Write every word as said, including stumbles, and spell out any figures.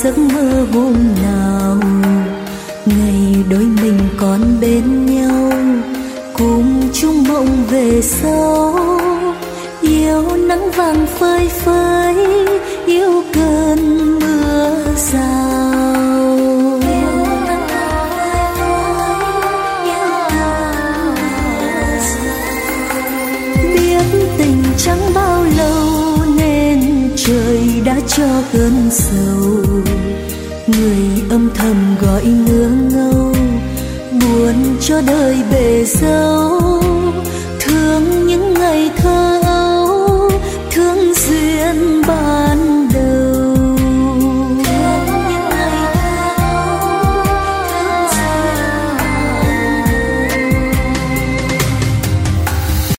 giấc mơ hôm nào ngày đôi mình còn bên nhau, cùng chung mộng về sau. Yêu nắng vàng phơi phới, yêu cơn mưa rào. Yêu nắng vàng phơi phới, yêu cơn mưa rào. Biết tình chẳng bao lâu nên trời đã cho cơn sầu. Người âm thầm gọi nương ngâu, buồn cho đời bể dâu.